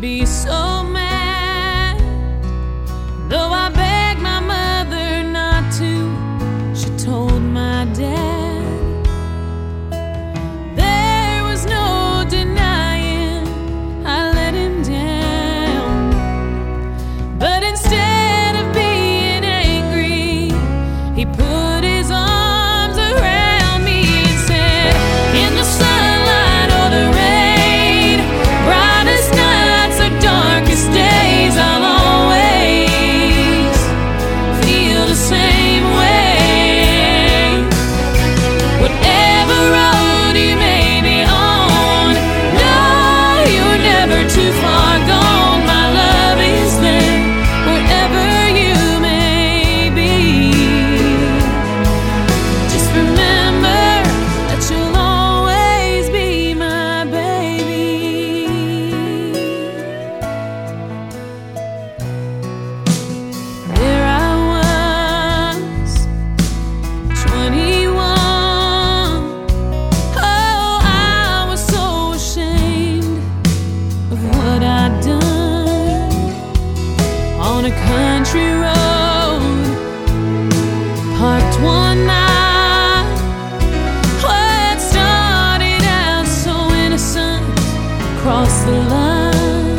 be so mad. Though I begged my mother not to, she told my dad. There was no denying I let him down. But instead of being angry, he put his arms around me and said, in the sunlight or the rain, brightest nights or darkest days, I'll always feel the same way. Whatever road you may be on, no, you're never too far gone. My love is there wherever you may be. Just remember that you'll always be my baby. There I was, 21. Oh, I was so ashamed of what I'd done. On a country road, parked one night. What started out so innocent crossed the line.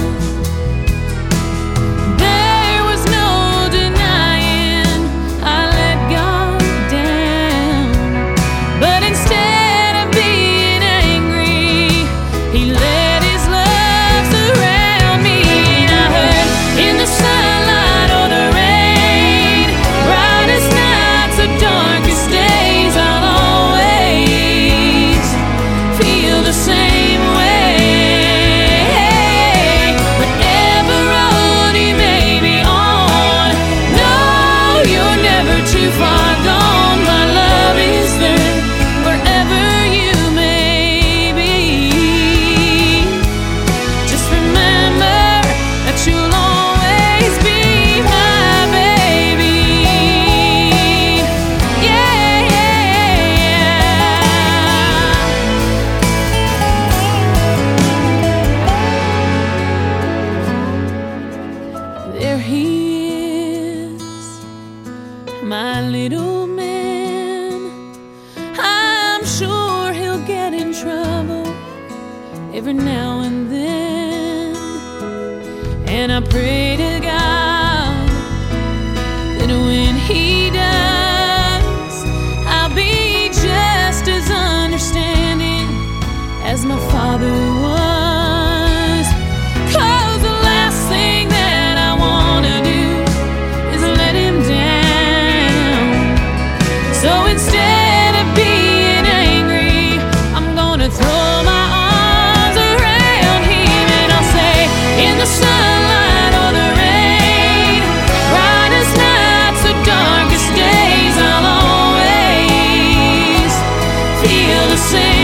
There was no denying I let God down. But instead of being angry, he let his love surround me. And I heard, in the sunlight or the rain, brightest nights or darkest days, I'll always feel the same way. Whatever road you may be on, no, you're never too far gone. My love is there wherever you may be. Just remember that you'll always be my baby. Yeah, yeah. There he is, my little man. I'm sure he'll get in trouble every now and then. And I pray to God that when he does, I'll be just as understanding as my father was. 'Cause the last thing that I wanna do is let him down. So instead of being angry, I'm gonna throw my arms around him and I'll say, in the sunlight or the rain, brightest nights or darkest days, I'll always feel the same